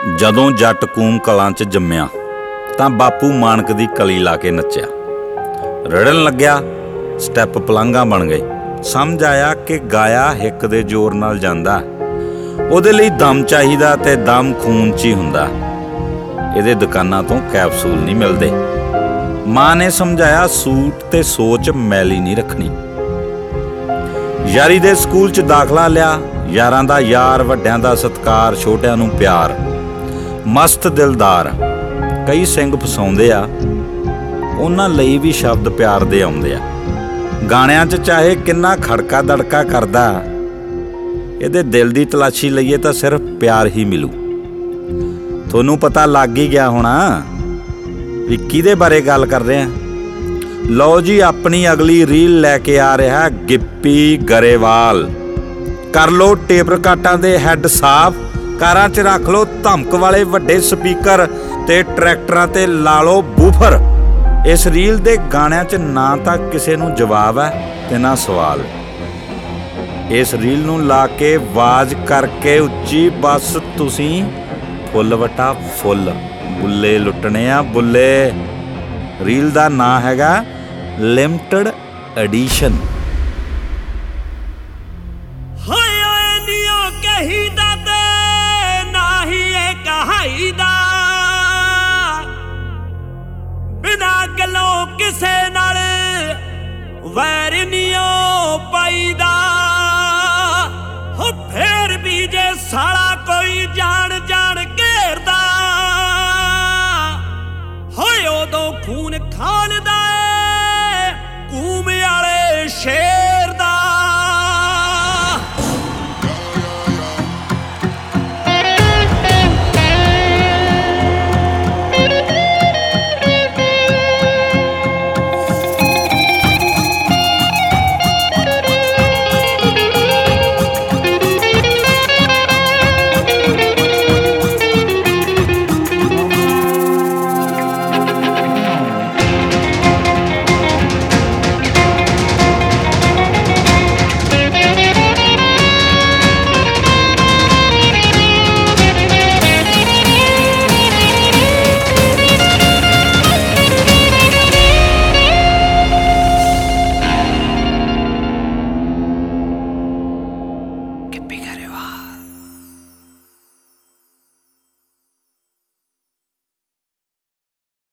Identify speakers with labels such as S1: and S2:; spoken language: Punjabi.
S1: ਜਦੋਂ ਜੱਟ ਕੂਮ ਕਲਾਂ 'ਚ ਜੰਮਿਆ ਤਾਂ ਬਾਪੂ ਮਾਨਕ ਦੀ ਕਲੀ ਲਾ ਕੇ ਨੱਚਿਆ। ਰੜਨ ਲੱਗਿਆ, ਸਟੈਪ ਪਲਾਂਘਾਂ ਬਣ ਗਏ। ਸਮਝ ਆਇਆ ਕਿ ਗਾਇਆ ਹਿੱਕ ਦੇ ਜ਼ੋਰ ਨਾਲ ਜਾਂਦਾ, ਉਹਦੇ ਲਈ ਦਮ ਚਾਹੀਦਾ ਤੇ ਦਮ ਖੂਨ 'ਚ ਹੀ ਹੁੰਦਾ। ਇਹਦੇ ਦੁਕਾਨਾਂ ਤੋਂ ਕੈਪਸੂਲ ਨਹੀਂ ਮਿਲਦੇ। ਮਾਂ ਨੇ ਸਮਝਾਇਆ, ਸੂਟ ਤੇ ਸੋਚ ਮੈਲੀ ਨਹੀਂ ਰੱਖਣੀ। ਯਾਰੀ ਦੇ ਸਕੂਲ 'ਚ ਦਾਖਲਾ ਲਿਆ। ਯਾਰਾਂ ਦਾ ਯਾਰ, ਵੱਡਿਆਂ ਦਾ ਸਤਿਕਾਰ, ਛੋਟਿਆਂ ਨੂੰ ਪਿਆਰ। ਮਸਤ ਦਿਲਦਾਰ ਕਈ ਸਿੰਘ ਫਸਾਉਂਦੇ ਆ, ਉਹਨਾਂ ਲਈ ਵੀ ਸ਼ਬਦ ਪਿਆਰ ਦੇ ਆਉਂਦੇ ਆ। ਗਾਣਿਆਂ 'ਚ ਚਾਹੇ ਕਿੰਨਾ ਖੜਕਾ ਦੜਕਾ ਕਰਦਾ, ਇਹਦੇ ਦਿਲ ਦੀ ਤਲਾਸ਼ੀ ਲਈਏ ਤਾਂ ਸਿਰਫ ਪਿਆਰ ਹੀ ਮਿਲੂ। ਤੁਹਾਨੂੰ ਪਤਾ ਲੱਗ ਹੀ ਗਿਆ ਹੋਣਾ ਵੀ ਕਿਹਦੇ ਬਾਰੇ ਗੱਲ ਕਰ ਰਹੇ ਆ। ਲਓ ਜੀ, ਆਪਣੀ ਅਗਲੀ ਰੀਲ ਲੈ ਕੇ ਆ ਰਿਹਾ ਗਿੱਪੀ ਗਰੇਵਾਲ। ਕਰ ਲਓ ਟੇਪ ਰਿਕਾਰਡਾਂ ਦੇ ਹੈੱਡ ਸਾਫ਼, ਕਾਰਾਂ 'ਚ ਰੱਖ ਲਓ ਧਮਕ ਵਾਲੇ ਵੱਡੇ ਸਪੀਕਰ ਤੇ ਟਰੈਕਟਰਾਂ ਤੇ ਲਾ ਲਓ ਬੂਫਰ। ਇਸ ਰੀਲ ਦੇ ਗਾਣਿਆਂ 'ਚ ਨਾ ਤਾਂ ਕਿਸੇ ਨੂੰ ਜਵਾਬ ਹੈ ਤੇ ਨਾ ਸਵਾਲ। ਇਸ ਰੀਲ ਨੂੰ ਲਾ ਕੇ ਆਵਾਜ਼ ਕਰਕੇ ਉੱਚੀ, ਬਸ ਤੁਸੀਂ ਫੁੱਲ ਵਟਾ ਫੁੱਲ, ਬੁੱਲੇ ਲੁੱਟਣੇ ਆ ਬੁੱਲੇ। ਰੀਲ ਦਾ ਨਾਂ ਹੈਗਾ ਲਿਮਟਿਡ ਐਡੀਸ਼ਨ।
S2: ਹਾਏ ਓਏ ਨੀਓ ਕਹੀਦਾ ਤੇ ਨਾ ਹੀ ਇਹ ਕਹਾਈਦਾ, ਬਿਨਾ ਗੱਲੋਂ ਕਿਸੇ ਨਾਲ ਵੈਰ ਨੀ